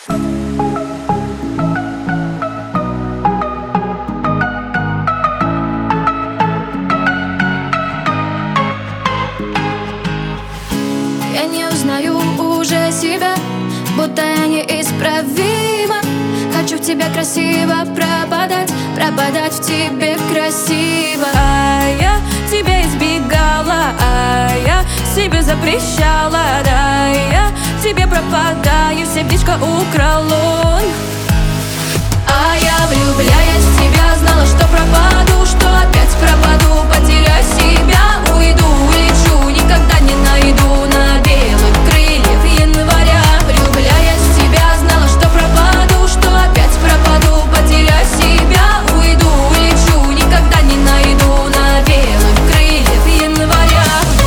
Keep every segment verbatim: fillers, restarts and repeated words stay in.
Я не узнаю уже себя, будто я неисправима. Хочу в тебе красиво пропадать, пропадать в тебе красиво. А я тебя избегала, а я себе запрещала. Да, я тебе пропадаю, сердечко украл он. А я, влюбляясь в тебя, знала, что пропаду, что опять пропаду, потеряю себя, уйду, улечу, никогда не найду на белых крыльях января. Влюбляясь в тебя, знала, что пропаду, что опять пропаду, потеряю себя, уйду, улечу, никогда не найду на белых крыльях января.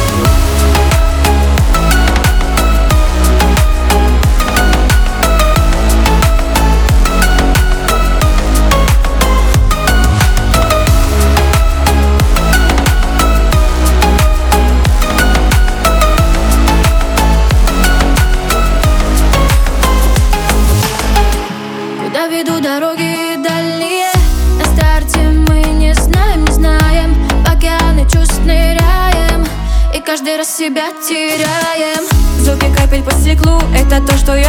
Куда ведут дороги дальние? На старте мы не знаем, не знаем. В океаны чувств ныряем и каждый раз себя теряем. Звуки капель по стеклу — это то, что я